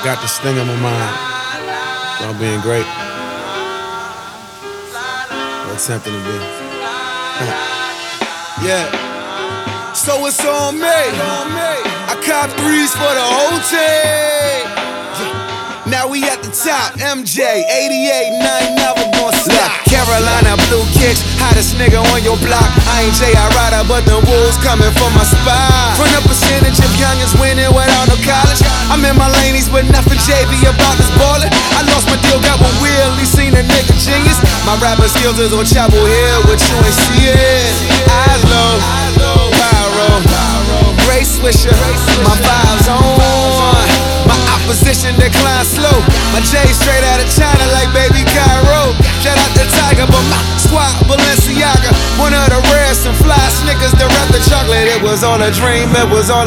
Got this thing on my mind about being great. Or attempting to be. Yeah. So it's on me. I cop threes for the whole team. Now we at the top. MJ 88, and I ain't never gonna stop. Look, Carolina blue kicks, hottest nigga on your block. I ain't J.I. Ryder, but the wolves coming for my spot. From the percentage of youngins winning without no college. I'm in my laneys, but nothing JV about this ballin'. I lost my deal, got one wheel, at least seen a nigga genius. My rapping skills is on Chapel Hill, what you ain't see it. Eyes low, pyro, Gray Swisher, my vibes on. My opposition decline slow. My J straight out of China like baby Cairo. Shout out to Tiger, but my squad Balenciaga. One of the rarest and fly Snickers, the rap the chocolate. It was all a dream, it was all